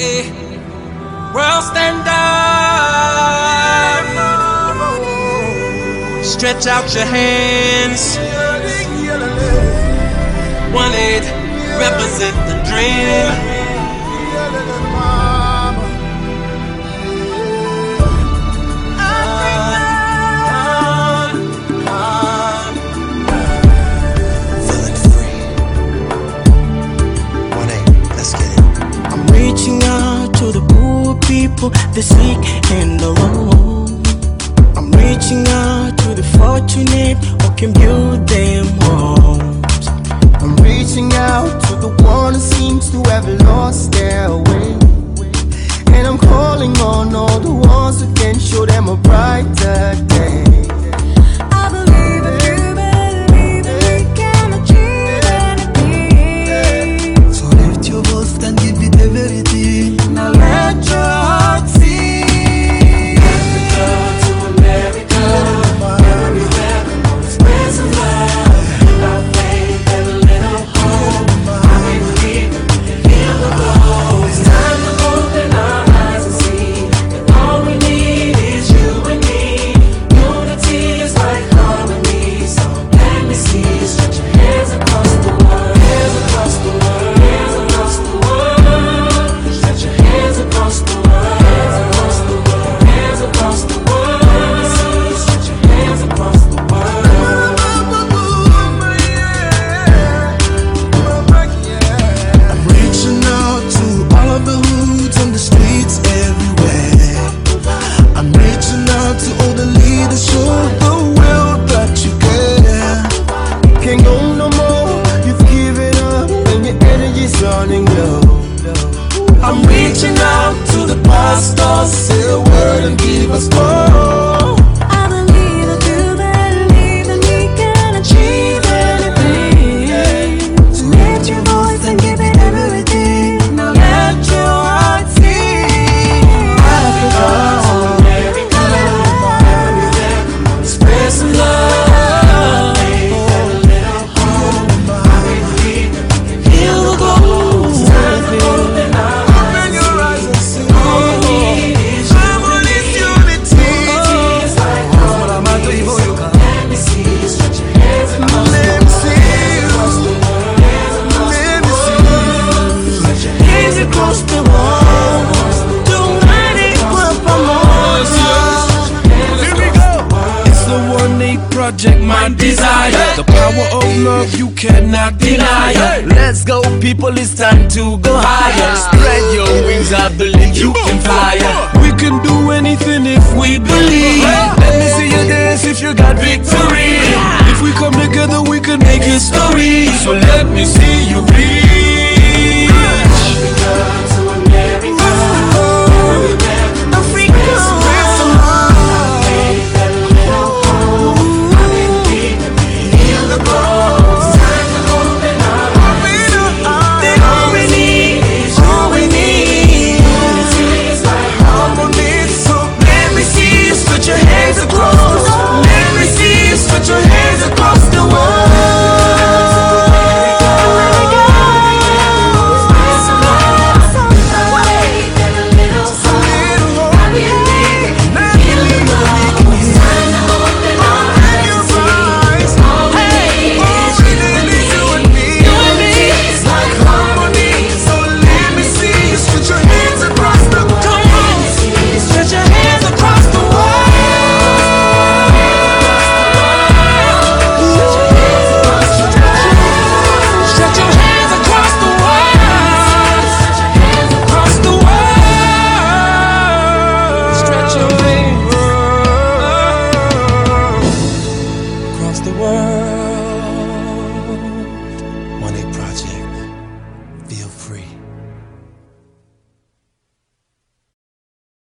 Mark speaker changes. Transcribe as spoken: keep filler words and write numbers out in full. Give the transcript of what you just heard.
Speaker 1: eh. World stand up. Stretch out your hands. One eight, represent the dream. Feeling free. One eight, let's get it.
Speaker 2: I'm reaching out to the poor people, the sick and the wrong. I'm reaching out to the fortunate who can build them homes.
Speaker 3: I'm reaching out to the one who seems to have lost their way. And I'm calling on all the ones who can show them a brighter day.
Speaker 4: I believe if you believe that we can achieve anything.
Speaker 3: So lift your voice and give it everything. Now let your heart sing.
Speaker 4: Africa to America, everywhere the Lord spreads some love. Without faith and a little hope, I believe that we can heal the globe. It's time to open our eyes and see that all we need is you and me. Unity is like harmony, so let me see you stretch your hands across the world, hands across the world, hands across the world. Stretch your hands across the world, hands across the world, hands across the world. Let me see you stretch your hands across the world.
Speaker 3: I'm reaching out to all of the hoods on the streets everywhere. I'm reaching out to all the leaders, show the world that you care. Can't go no more, you've given up and your energy's running low. I'm reaching out to the pastors, say a word and give us more.
Speaker 4: I believe that you believe that we can achieve anything. So lift your voice and give it everything. Now let your heart sing. Africa to America, everywhere the Lord spreads some love. Faith and a little hope, I believe that we can heal the globe. It's time to open our
Speaker 3: Open your eyes and see.
Speaker 4: all we need is you and me.
Speaker 3: Unity.
Speaker 4: It's like harmony, so let me see you stretch your hands across the
Speaker 3: Let me
Speaker 4: world,
Speaker 3: see you.
Speaker 4: across the world, hands across
Speaker 3: Let
Speaker 4: the
Speaker 3: me see
Speaker 4: world. Stretch your hands across the world.
Speaker 3: Here we go.
Speaker 1: It's the one eight project, my desire. The power of love you cannot deny. Let's go, people, it's time to go higher. Spread your wings, I believe you can fly. We can do anything if we believe. Let me see you dance if you got victory. If we come together, we can make history. So let me see you reach.
Speaker 4: Africa to America, everywhere the Lord spreads some love. Faith and a little hope, I believe that we can heal the globe. It's time to open our eyes. That all we need is you and me. Unity is like harmony, so let me see you stretch your hands across. Let me see you stretch your hands across the world.
Speaker 1: Across the world.